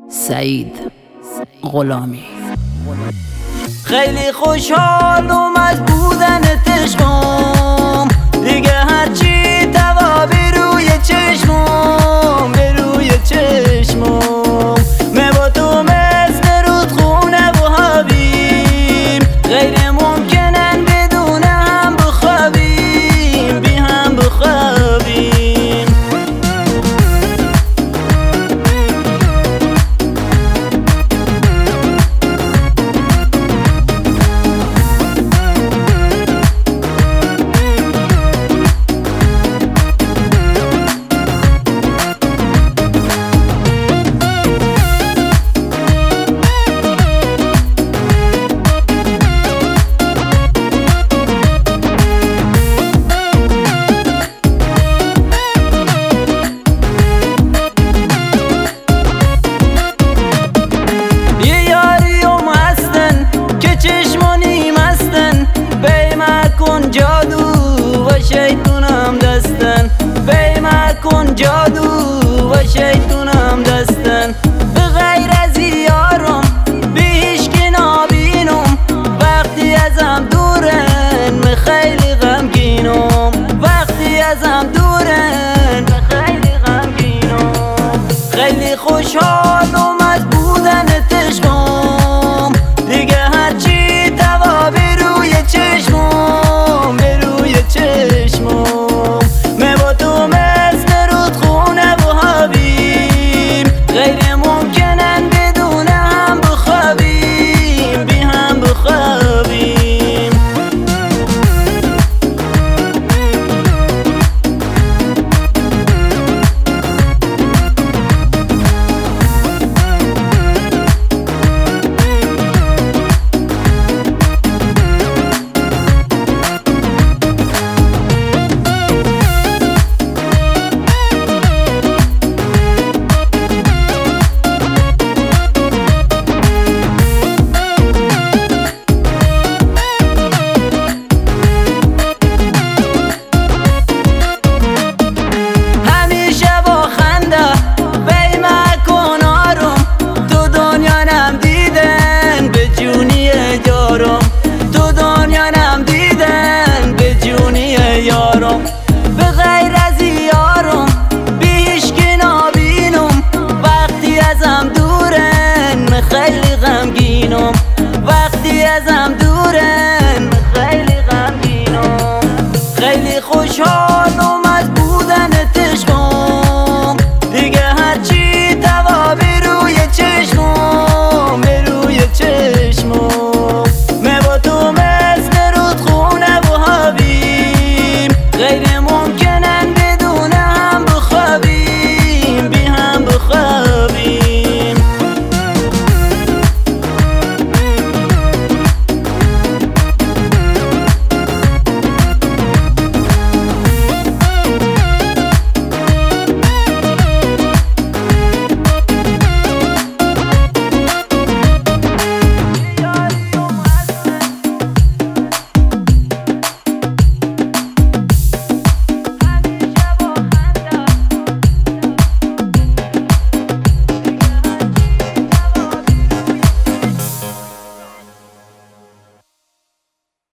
سعید غلامی. خیلی خوشحالم از بودن عشقم، دیگه هرچی توا بروی چشمم، بروی چشمم من با تو مثل رودخونه و حبیب، غیر ممکنن بدون هم بخوابیم، بی هم بخوابیم. جادو و شیطونم دستن، بیمه کن جادو و شیطونم دستن. به غیر از یارم به هیچ که نابینم، وقتی ازم دورن من خیلی غمگینم، وقتی ازم دورن من خیلی غمگینم. خیلی خوشحالم